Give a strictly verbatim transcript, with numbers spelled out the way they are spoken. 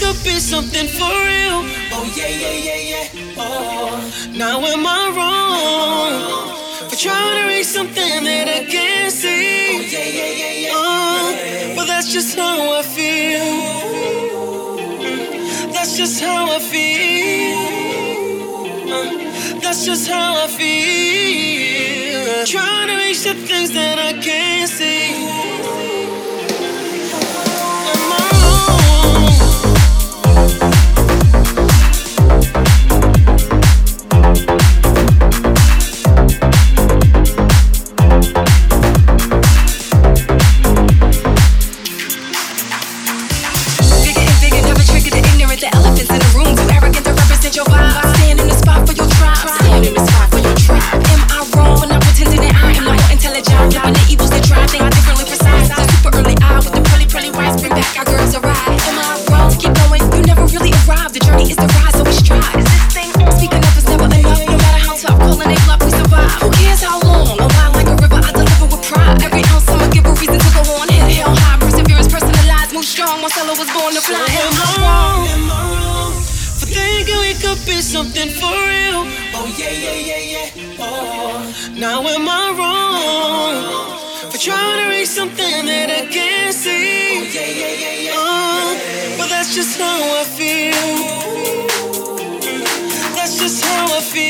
could be something for real. Oh yeah, yeah, yeah, yeah. Oh, now am I wrong for trying to reach something that I can't see? Oh yeah, yeah, yeah, yeah. Oh, but that's just how I feel. That's just how I feel. Uh, that's just how I feel. Trying to reach the things that I can't see. Something for real. Oh yeah, yeah, yeah, yeah. Oh, now am I wrong for trying to reach something that I can't see? Oh yeah, yeah, yeah, yeah. Oh, but that's just how I feel. That's just how I feel.